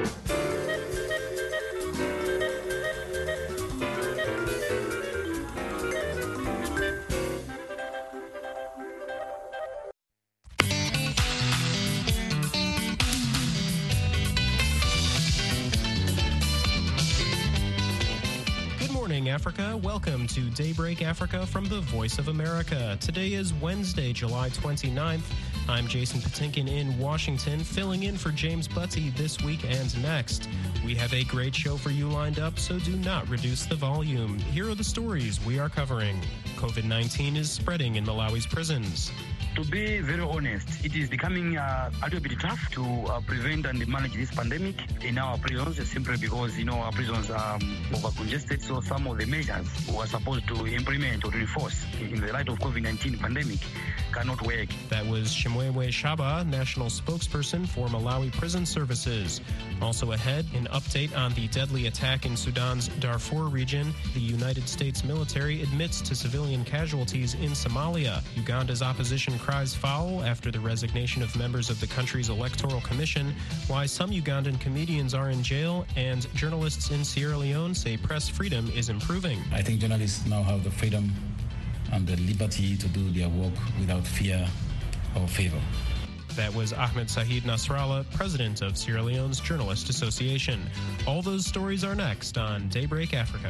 Africa. Welcome to Daybreak Africa from the Voice of America. Today is Wednesday, July 29th. I'm Jason Patinkin in Washington, filling in for James Butty this week and next. We have a great show for you lined up, so do not reduce the volume. Here are the stories we are covering. COVID-19 is spreading in Malawi's prisons. To be very honest, it is becoming a little bit tough to prevent and manage this pandemic in our prisons, simply because, our prisons are over-congested, so some of the measures we are supposed to implement or enforce in the light of COVID-19 pandemic cannot work. That was Chimwemwe Shaba, national spokesperson for Malawi Prison Services. Also ahead, an update on the deadly attack in Sudan's Darfur region. The United States military admits to civilian casualties in Somalia. Uganda's opposition cries foul after the resignation of members of the country's electoral commission, why some Ugandan comedians are in jail, and journalists in Sierra Leone say press freedom is improving. I think journalists now have the freedom and the liberty to do their work without fear or favor. That was Ahmed Sahid Nasrallah, president of Sierra Leone's Journalist Association. All those stories are next on Daybreak Africa.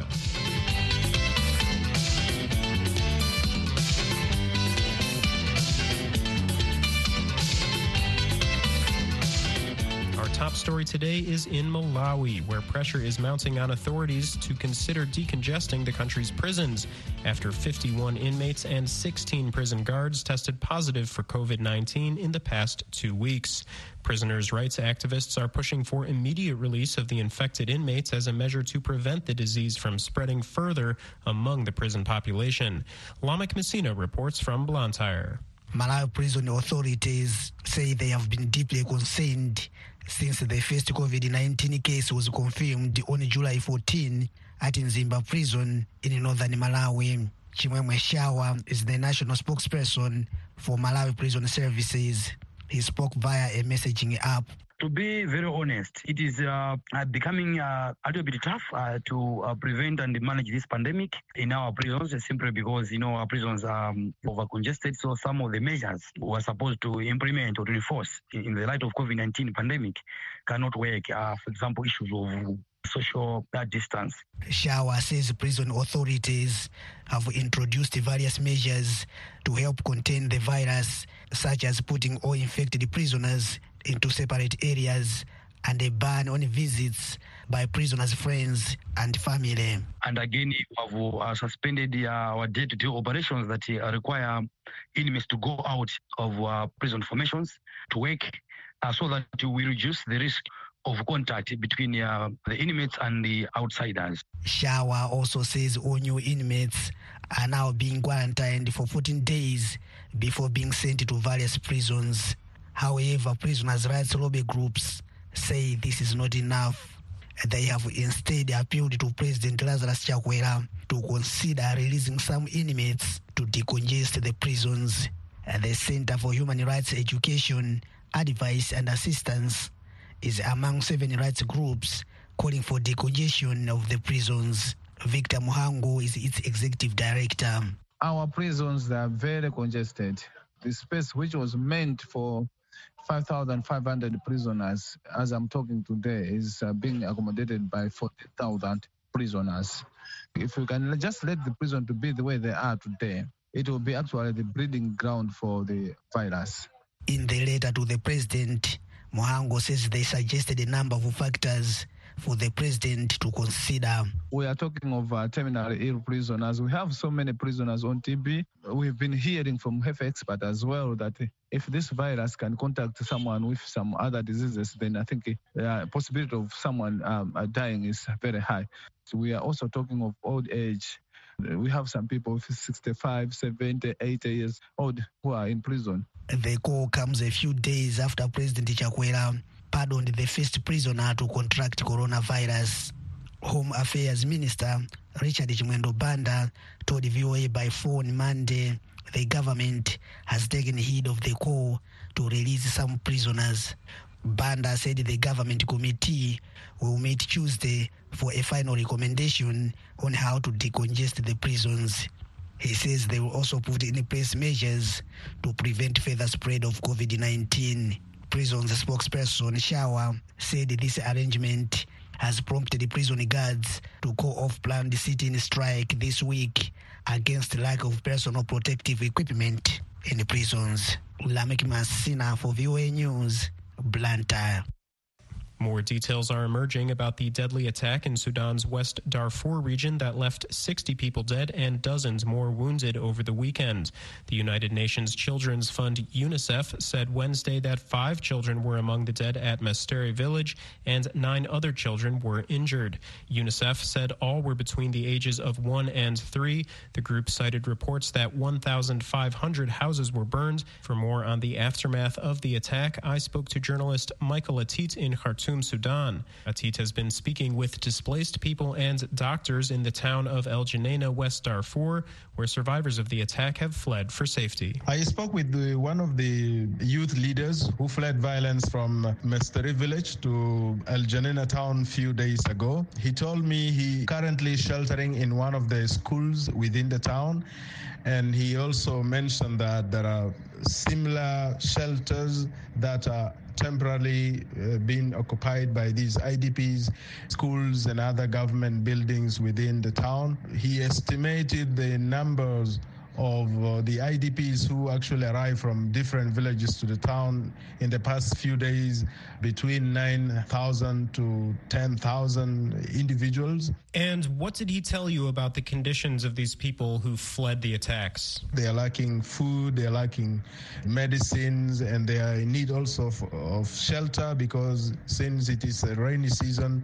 Top story today is in Malawi, where pressure is mounting on authorities to consider decongesting the country's prisons after 51 inmates and 16 prison guards tested positive for COVID-19 in the past 2 weeks. Prisoners' rights activists are pushing for immediate release of the infected inmates as a measure to prevent the disease from spreading further among the prison population. Lamek Messina reports from Blantyre. Malawi prison authorities say they have been deeply concerned since the first COVID-19 case was confirmed on July 14 at Nzimba prison in northern Malawi. Chimwemwe Shaba is the national spokesperson for Malawi Prison Services. He spoke via a messaging app. To be very honest, it is becoming a little bit tough to prevent and manage this pandemic in our prisons, simply because, our prisons are over-congested, so some of the measures we are supposed to implement or enforce in the light of COVID-19 pandemic cannot work. For example, issues of social distance. Shaba says prison authorities have introduced various measures to help contain the virus, such as putting all infected prisoners into separate areas and a ban on visits by prisoners' friends and family. And again, we have suspended our day-to-day operations that require inmates to go out of prison formations to work so that we reduce the risk of contact between the inmates and the outsiders. Shaba also says all new inmates are now being quarantined for 14 days before being sent to various prisons. However, prisoners' rights lobby groups say this is not enough. They have instead appealed to President Lazarus Chakwera to consider releasing some inmates to decongest the prisons. The Center for Human Rights Education, Advice and Assistance is among 7 rights groups calling for decongestion of the prisons. Victor Muhango is its executive director. Our prisons are very congested. The space which was meant for 5,500 prisoners, as I'm talking today, is being accommodated by 40,000 prisoners. If we can just let the prison to be the way they are today, it will be actually the breeding ground for the virus. In the letter to the president, Muhango says they suggested a number of factors for the president to consider. We are talking of terminally ill prisoners. We have so many prisoners on TB. We've been hearing from health experts as well that if this virus can contact someone with some other diseases, then I think the possibility of someone dying is very high. So we are also talking of old age. We have some people with 65, 70, 80 years old who are in prison. The call comes a few days after President Chakwera pardoned the first prisoner to contract coronavirus. Home Affairs Minister Richard Chimwendo Banda told VOA by phone Monday the government has taken heed of the call to release some prisoners. Banda said the government committee will meet Tuesday for a final recommendation on how to decongest the prisons. He says they will also put in place measures to prevent further spread of COVID-19. Prisons spokesperson Shawa said this arrangement has prompted the prison guards to call off planned sit-in strike this week against the lack of personal protective equipment in the prisons. Lamek Masina for VOA News, Blantyre. More details are emerging about the deadly attack in Sudan's West Darfur region that left 60 people dead and dozens more wounded over the weekend. The United Nations Children's Fund UNICEF said Wednesday that 5 children were among the dead at Mestere village and 9 other children were injured. UNICEF said all were between the ages of 1 and 3. The group cited reports that 1,500 houses were burned. For more on the aftermath of the attack, I spoke to journalist Michael Atit in Khartoum, Sudan. Atit has been speaking with displaced people and doctors in the town of El Geneina, West Darfur, where survivors of the attack have fled for safety. I spoke with one of the youth leaders who fled violence from Mestere village to El Geneina town a few days ago. He told me he currently sheltering in one of the schools within the town, and he also mentioned that there are similar shelters that are temporarily being occupied by these IDPs, schools and other government buildings within the town. He estimated the numbers of the IDPs who actually arrived from different villages to the town in the past few days, between 9,000 to 10,000 individuals. And what did he tell you about the conditions of these people who fled the attacks? They are lacking food, they are lacking medicines, and they are in need also of shelter, because since it is a rainy season,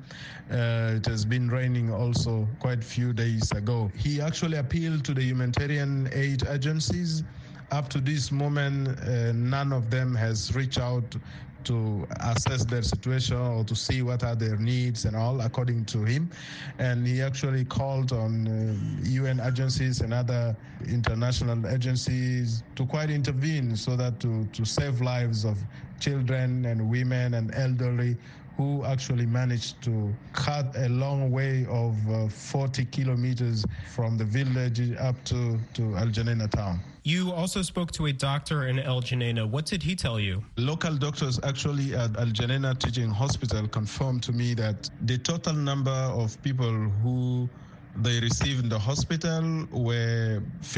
it has been raining also quite a few days ago. He actually appealed to the humanitarian aid agencies. Up to this moment, none of them has reached out to assess their situation or to see what are their needs and all, according to him. And he actually called on UN agencies and other international agencies to quite intervene so that to save lives of children and women and elderly who actually managed to cut a long way of 40 kilometers from the village up to El Geneina town. You also spoke to a doctor in El Geneina. What did he tell you? Local doctors actually at El Geneina Teaching Hospital confirmed to me that the total number of people who they received in the hospital were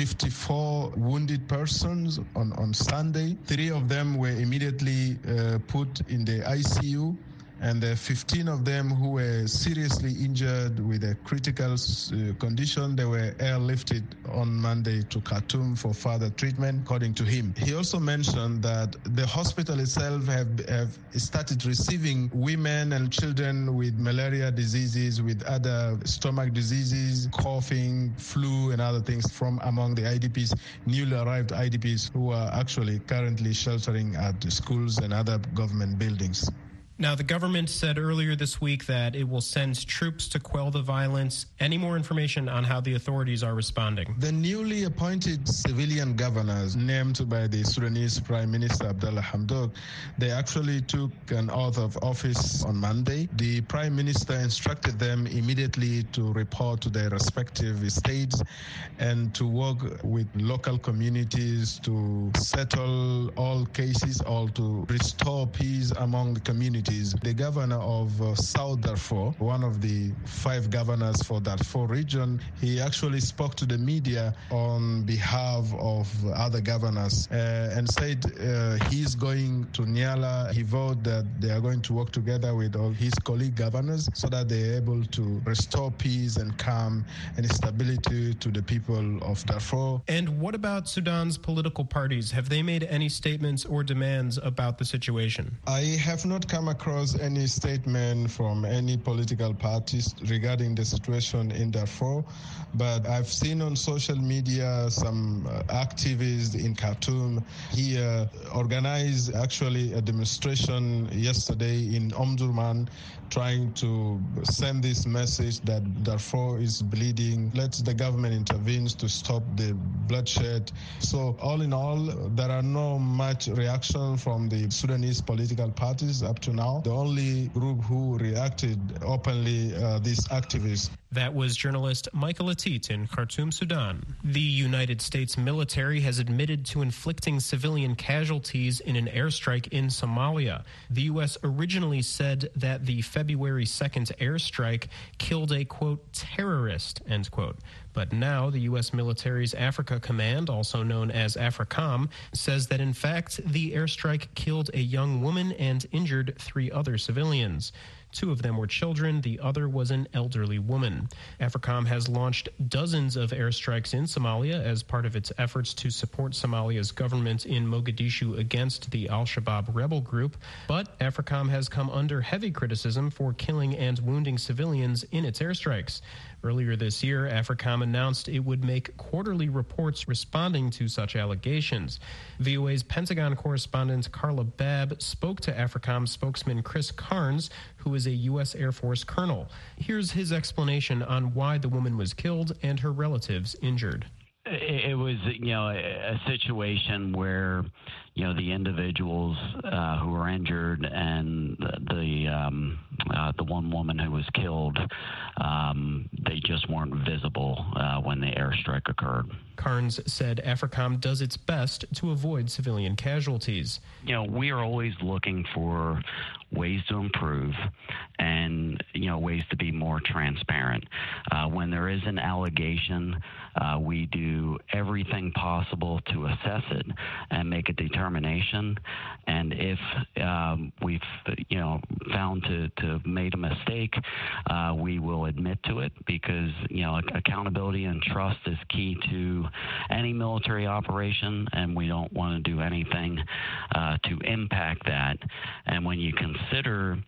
54 wounded persons on Sunday. 3 of them were immediately put in the ICU, and 15 of them who were seriously injured with a critical condition, they were airlifted on Monday to Khartoum for further treatment, according to him. He also mentioned that the hospital itself have started receiving women and children with malaria diseases, with other stomach diseases, coughing, flu, and other things from among the IDPs, newly arrived IDPs who are actually currently sheltering at schools and other government buildings. Now, the government said earlier this week that it will send troops to quell the violence. Any more information on how the authorities are responding? The newly appointed civilian governors named by the Sudanese Prime Minister Abdallah Hamdok, they actually took an oath of office on Monday. The Prime Minister instructed them immediately to report to their respective states and to work with local communities to settle all cases or to restore peace among the communities. The governor of South Darfur, one of the 5 governors for Darfur region, he actually spoke to the media on behalf of other governors and said he's going to Nyala. He vowed that they are going to work together with all his colleague governors so that they are able to restore peace and calm and stability to the people of Darfur. And what about Sudan's political parties? Have they made any statements or demands about the situation? I have not come across any statement from any political parties regarding the situation in Darfur, but I've seen on social media some activists in Khartoum here organized actually a demonstration yesterday in Omdurman, trying to send this message that Darfur is bleeding. Let the government intervene to stop the bloodshed. So all in all, there are no much reaction from the Sudanese political parties up to now. The only group who reacted openly, these activists. That was journalist Michael Atit in Khartoum, Sudan. The United States military has admitted to inflicting civilian casualties in an airstrike in Somalia. The U.S. originally said that the February 2nd airstrike killed a, quote, terrorist, end quote. But now the U.S. military's Africa Command, also known as AFRICOM, says that in fact the airstrike killed a young woman and injured 3 other civilians. 2 of them were children. The other was an elderly woman. AFRICOM has launched dozens of airstrikes in Somalia as part of its efforts to support Somalia's government in Mogadishu against the Al-Shabaab rebel group. But AFRICOM has come under heavy criticism for killing and wounding civilians in its airstrikes. Earlier this year, AFRICOM announced it would make quarterly reports responding to such allegations. VOA's Pentagon correspondent Carla Babb spoke to AFRICOM spokesman Chris Carnes, who is a U.S. Air Force colonel. Here's his explanation on why the woman was killed and her relatives injured. It was, a situation where, the individuals who were injured and the one woman who was killed, they just weren't visible when the airstrike occurred. Carnes said AFRICOM does its best to avoid civilian casualties. We are always looking for ways to improve and, ways to be more transparent. When there is an allegation, we do everything possible to assess it and make a determination. And if we've, found to have made a mistake, we will admit to it because, accountability and trust is key to any military operation, and we don't want to do anything to impact that. And when you consider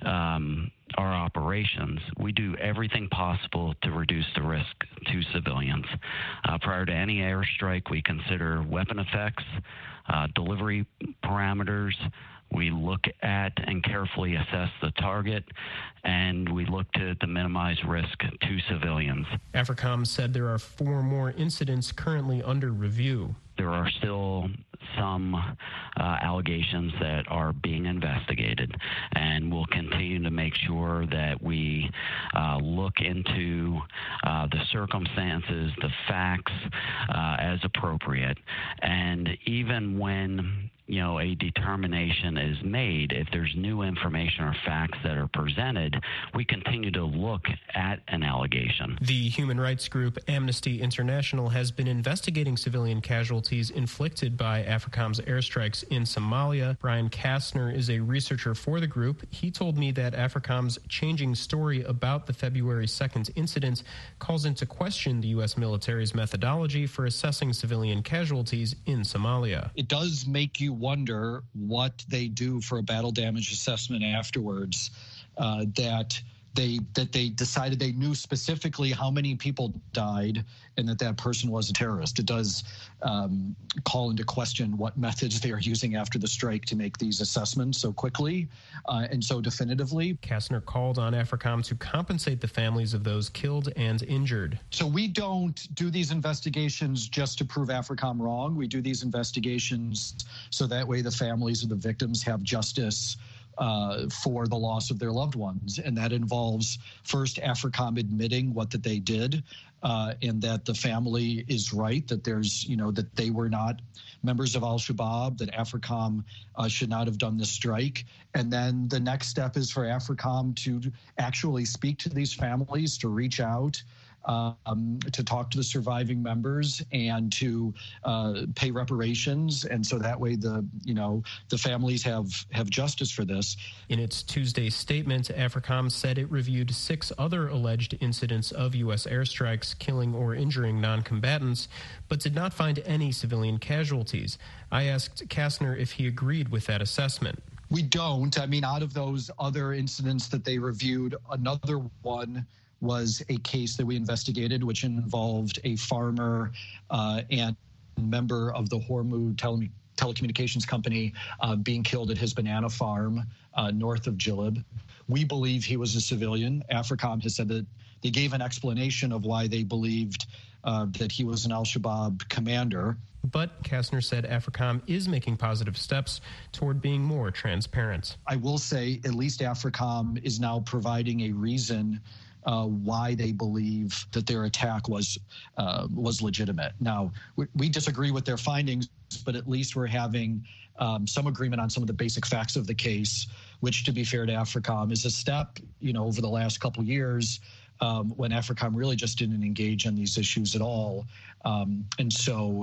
our operations, we do everything possible to reduce the risk to civilians. Prior to any airstrike, we consider weapon effects, delivery parameters. We look at and carefully assess the target, and we look to minimize risk to civilians. AFRICOM said there are 4 more incidents currently under review. There are still some allegations that are being investigated, and we'll continue to make sure that we look into the circumstances, the facts as appropriate. And even when a determination is made, if there's new information or facts that are presented, we continue to look at an allegation. The human rights group Amnesty International has been investigating civilian casualties inflicted by AFRICOM's airstrikes in Somalia. Brian Kastner is a researcher for the group. He told me that AFRICOM's changing story about the February 2nd incident calls into question the U.S. military's methodology for assessing civilian casualties in Somalia. It does make you wonder what they do for a battle damage assessment afterwards, that they decided they knew specifically how many people died and that person was a terrorist. It does call into question what methods they are using after the strike to make these assessments so quickly and so definitively. Kastner called on AFRICOM to compensate the families of those killed and injured. So we don't do these investigations just to prove AFRICOM wrong. We do these investigations so that way the families of the victims have justice for the loss of their loved ones. And that involves first AFRICOM admitting that they did and that the family is right, that there's, that they were not members of Al-Shabaab, that AFRICOM should not have done this strike. And then the next step is for AFRICOM to actually speak to these families, to reach out, to talk to the surviving members and to pay reparations. And so that way the families have justice for this. In its Tuesday statement, AFRICOM said it reviewed 6 other alleged incidents of U.S. airstrikes killing or injuring non-combatants, but did not find any civilian casualties. I asked Kastner if he agreed with that assessment. We don't. I mean, out of those other incidents that they reviewed, another one was a case that we investigated, which involved a farmer and member of the Hormu telecommunications company being killed at his banana farm north of Jilib. We believe he was a civilian. AFRICOM has said that they gave an explanation of why they believed that he was an al-Shabaab commander. But Kastner said AFRICOM is making positive steps toward being more transparent. I will say at least AFRICOM is now providing a reason why they believe that their attack was legitimate. Now, we disagree with their findings, but at least we're having some agreement on some of the basic facts of the case, which, to be fair to AFRICOM, is a step, over the last couple of years when AFRICOM really just didn't engage on these issues at all. And so,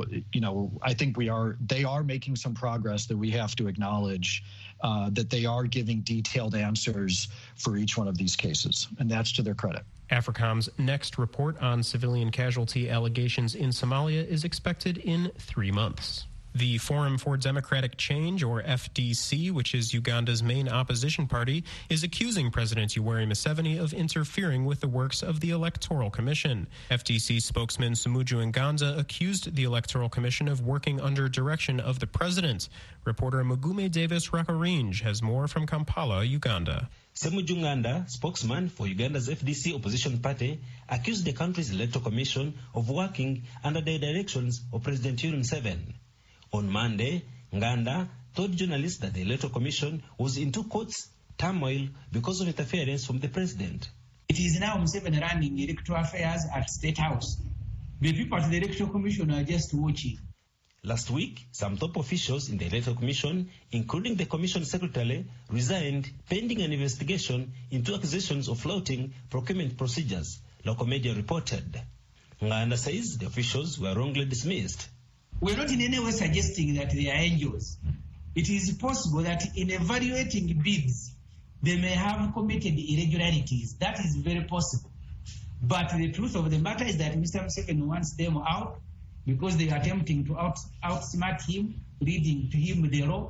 I think they are making some progress that we have to acknowledge, that they are giving detailed answers for each one of these cases, and that's to their credit. AFRICOM's next report on civilian casualty allegations in Somalia is expected in 3 months. The Forum for Democratic Change, or FDC, which is Uganda's main opposition party, is accusing President Yoweri Museveni of interfering with the works of the Electoral Commission. FDC spokesman Sumuju Nganda accused the Electoral Commission of working under direction of the president. Reporter Mugume Davis Rakaringe has more from Kampala, Uganda. Sumuju Nganda, spokesman for Uganda's FDC opposition party, accused the country's Electoral Commission of working under the directions of President Yoweri Museveni. On Monday, Nganda told journalists that the Electoral Commission was in two courts turmoil because of interference from the president. It is now Museveni running electoral affairs at State House. The people at the Electoral Commission are just watching. Last week, some top officials in the Electoral Commission, including the Commission Secretary, resigned pending an investigation into accusations of flouting procurement procedures, local media reported. Nganda says the officials were wrongly dismissed. We're not in any way suggesting that they are angels. It is possible that in evaluating bids, they may have committed irregularities. That is very possible. But the truth of the matter is that Mr. Museveni wants them out because they are attempting to outsmart him, leading to him the law.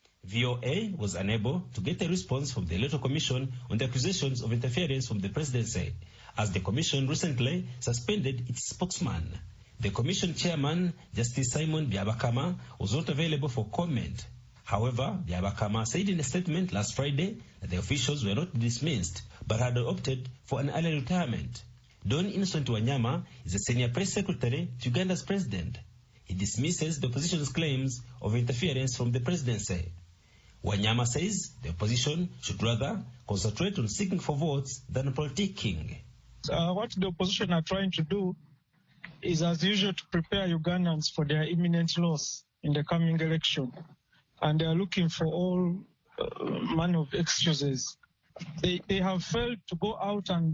VOA was unable to get a response from the Electoral Commission on the accusations of interference from the presidency, as the commission recently suspended its spokesman. The commission chairman, Justice Simon Byabakama, was not available for comment. However, Byabakama said in a statement last Friday that the officials were not dismissed, but had opted for an early retirement. Don Innocent Wanyama is a senior press secretary to Uganda's president. He dismisses the opposition's claims of interference from the presidency. Wanyama says the opposition should rather concentrate on seeking for votes than politicking. What the opposition are trying to do is, as usual, to prepare Ugandans for their imminent loss in the coming election. And they are looking for all manner of excuses. They have failed to go out and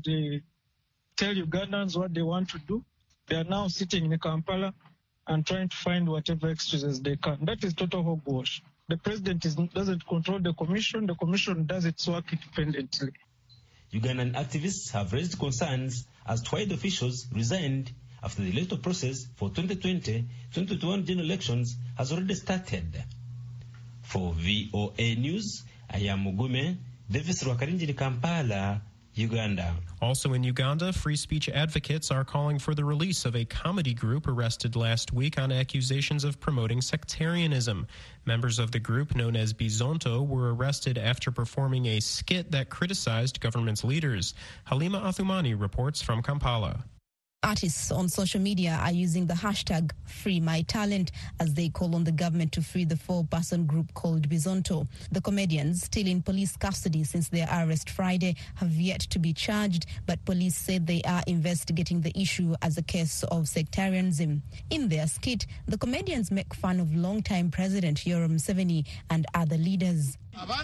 tell Ugandans what they want to do. They are now sitting in Kampala and trying to find whatever excuses they can. That is total hogwash. The president doesn't control the commission does its work independently. Ugandan activists have raised concerns as to why the officials resigned after the electoral process for 2020-2021 general elections has already started. For VOA News, I am Mugume Davis Rwakarinjiri, Kampala, Uganda. Also in Uganda, free speech advocates are calling for the release of a comedy group arrested last week on accusations of promoting sectarianism. Members of the group, known as Bizonto, were arrested after performing a skit that criticized government's leaders. Halima Athumani reports from Kampala. Artists on social media are using the hashtag #FreeMyTalent as they call on the government to free the 4-person group called Bizonto. The comedians, still in police custody since their arrest Friday, have yet to be charged, but police said they are investigating the issue as a case of sectarianism. In their skit, the comedians make fun of longtime President Yoweri Museveni and other leaders.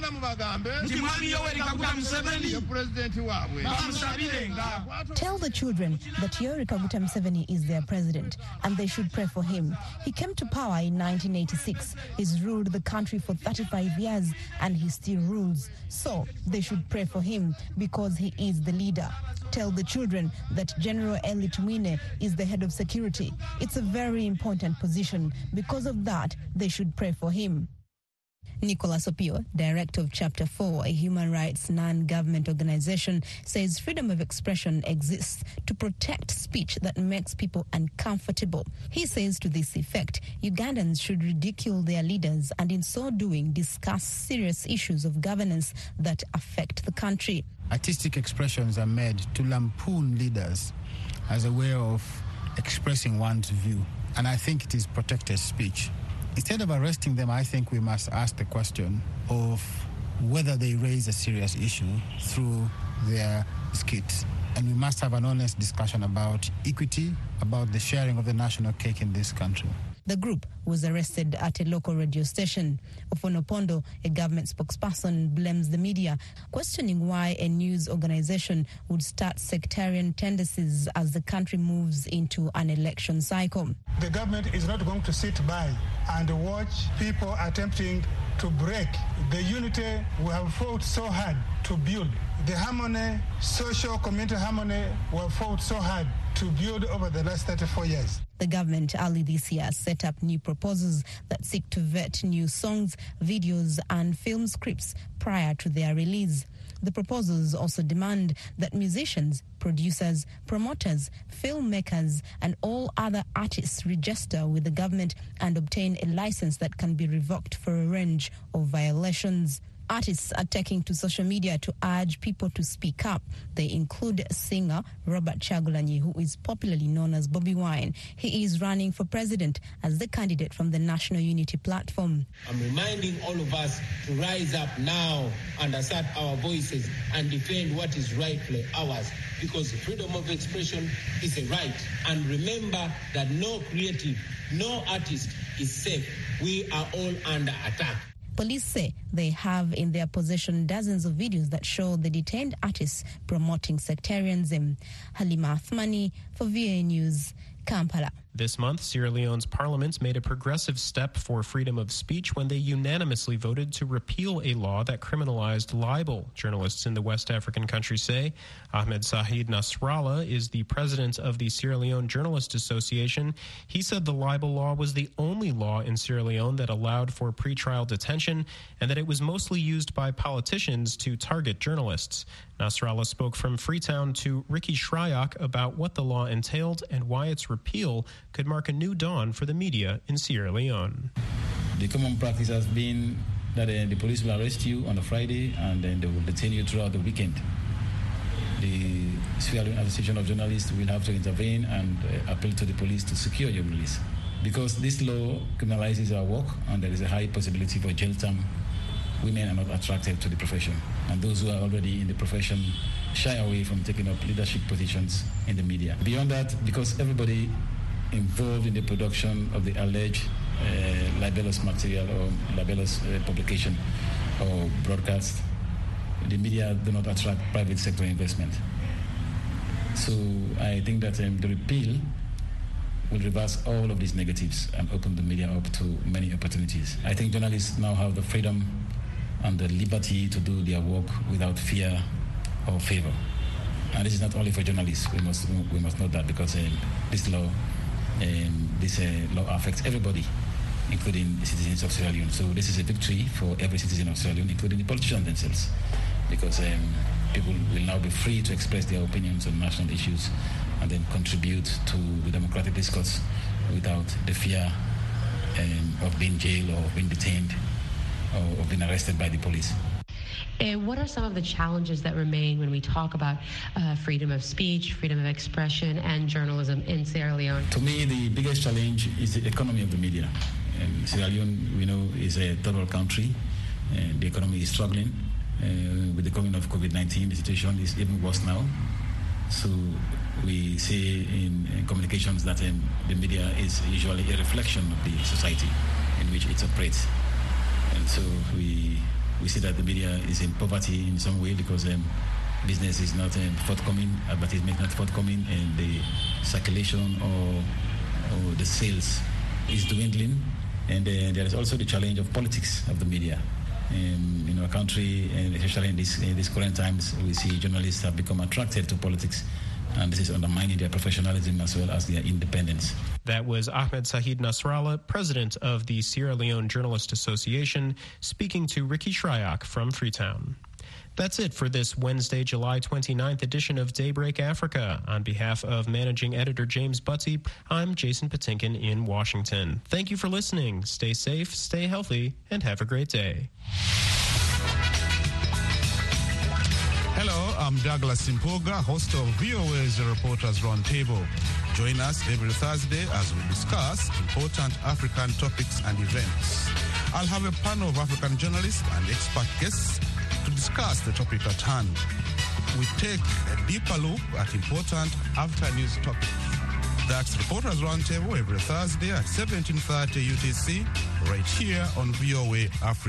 Tell the children that Yoweri Kaguta Museveni is their president and they should pray for him. He came to power in 1986. He's ruled the country for 35 years and he still rules. So they should pray for him because he is the leader. Tell the children that General Eli Tumwine is the head of security. It's a very important position. Because of that, they should pray for him. Nicholas Opio, director of Chapter 4, a human rights non-government organization, says freedom of expression exists to protect speech that makes people uncomfortable. He says to this effect, Ugandans should ridicule their leaders and in so doing discuss serious issues of governance that affect the country. Artistic expressions are made to lampoon leaders as a way of expressing one's view, and I think it is protected speech. Instead of arresting them, I think we must ask the question of whether they raise a serious issue through their skits. And we must have an honest discussion about equity, about the sharing of the national cake in this country. The group was arrested at a local radio station. Ofono Pondo, a government spokesperson, blames the media, questioning why a news organization would start sectarian tendencies as the country moves into an election cycle. The government is not going to sit by and watch people attempting to break the unity we have fought so hard to build. The harmony, social community harmony, we have fought so hard to build over the last 34 years. The government early this year set up new proposals that seek to vet new songs, videos and film scripts prior to their release. The proposals also demand that musicians, producers, promoters, filmmakers and all other artists register with the government and obtain a license that can be revoked for a range of violations. Artists are taking to social media to urge people to speak up. They include singer Robert Chagulanyi, who is popularly known as Bobby Wine. He is running for president as the candidate from the National Unity Platform. I'm reminding all of us to rise up now and assert our voices and defend what is rightfully ours, because freedom of expression is a right. And remember that no creative, no artist is safe. We are all under attack. Police say they have in their possession dozens of videos that show the detained artists promoting sectarianism. Halima Athmani for VOA News, Kampala. This month, Sierra Leone's parliament made a progressive step for freedom of speech when they unanimously voted to repeal a law that criminalized libel. Journalists in the West African country say. Ahmed Sahid Nasrallah is the president of the Sierra Leone Journalists Association. He said the libel law was the only law in Sierra Leone that allowed for pretrial detention and that it was mostly used by politicians to target journalists. Nasrallah spoke from Freetown to Ricky Shryock about what the law entailed and why its repeal could mark a new dawn for the media in Sierra Leone. The common practice has been that the police will arrest you on a Friday and then they will detain you throughout the weekend. The Sierra Leone Association of Journalists will have to intervene and appeal to the police to secure your release. Because this law criminalizes our work and there is a high possibility for jail term, women are not attracted to the profession. And those who are already in the profession shy away from taking up leadership positions in the media. Beyond that, because everybody involved in the production of the alleged libelous material or libelous publication or broadcast, the media do not attract private sector investment. So I think that the repeal will reverse all of these negatives and open the media up to many opportunities. I think journalists now have the freedom and the liberty to do their work without fear or favor. And this is not only for journalists. We must note that because this law affects everybody, including the citizens of Sierra Leone. So this is a victory for every citizen of Sierra Leone, including the politicians themselves, because people will now be free to express their opinions on national issues and then contribute to the democratic discourse without the fear of being jailed or being detained or being arrested by the police. What are some of the challenges that remain when we talk about freedom of speech, freedom of expression, and journalism in Sierra Leone? To me, the biggest challenge is the economy of the media. Sierra Leone, we know, is a third world country. The economy is struggling. With the coming of COVID-19, the situation is even worse now. So we see in communications that the media is usually a reflection of the society in which it operates. And so we see that the media is in poverty in some way because business is not forthcoming, advertisement is not forthcoming, and the circulation or the sales is dwindling. And there is also the challenge of politics of the media. In our country, and especially in these current times, we see journalists have become attracted to politics And this is undermining their professionalism as well as their independence. That was Ahmed Saeed Nasrallah, president of the Sierra Leone Journalist Association, speaking to Ricky Shryock from Freetown. That's it for this Wednesday, July 29th edition of Daybreak Africa. On behalf of managing editor James Butty, I'm Jason Patinkin in Washington. Thank you for listening. Stay safe, stay healthy, and have a great day. Hello, I'm Douglas Simpoga, host of VOA's Reporters Roundtable. Join us every Thursday as we discuss important African topics and events. I'll have a panel of African journalists and expert guests to discuss the topic at hand. We take a deeper look at important African news topics. That's Reporters Roundtable every Thursday at 17:30 UTC, right here on VOA Africa.